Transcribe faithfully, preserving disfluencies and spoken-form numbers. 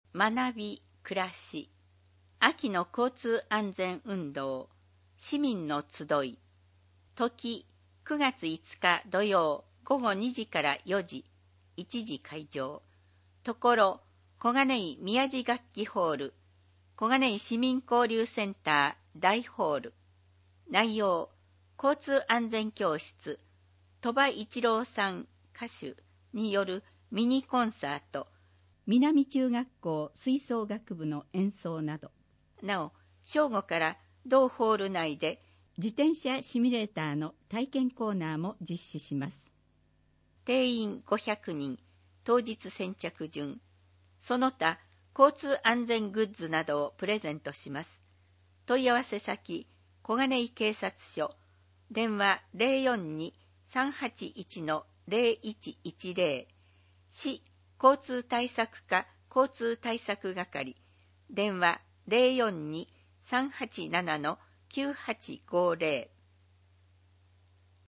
学び暮らし秋の交通安全運動市民の集い時くがついつか土曜ごごにじからよじいちじ会場ところ小金井宮地楽器ホール小金井市民交流センター大ホール内容交通安全教室鳥羽一郎さん歌手によるミニコンサート南中学校吹奏楽部の演奏などなお正午から同ホール内で自転車シミュレーターの体験コーナーも実施します。定員ごひゃくにん当日先着順その他交通安全グッズなどをプレゼントします。問い合わせ先小金井警察署電話 ゼロよんに さんはちいち ゼロいちいちゼロ 市交通対策課交通対策係電話 ゼロよんに さんはちなな きゅうはちごゼロ